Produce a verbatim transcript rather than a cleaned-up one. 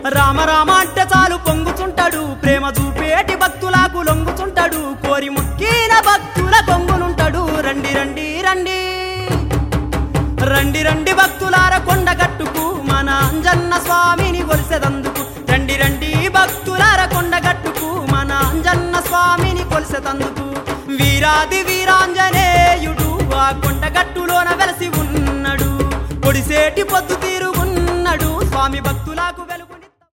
రామ రామ అంటే చాలు పొంగుచుంటాడు, ప్రేమ చూపేటి భక్తులకు లొంగుచుంటాడు, కోరి మొక్కిన భక్తుల కొంగునుంటాడు. రండి రండి రండి రండి రండి భక్తులార కొండగట్టుకు మన అంజన్న స్వామిని కొలిసెదందుకు. రండి రండి భక్తులార కొండగట్టుకు మన అంజన్న స్వామిని కొలిసెదందుకు. వీరాది వీరాంజనేయుడు ఆ కొండగట్టులోన వెలసి ఉన్నాడు, పొడిసేటి పొద్దు తీరుగున్నాడు స్వామి భక్తులకు.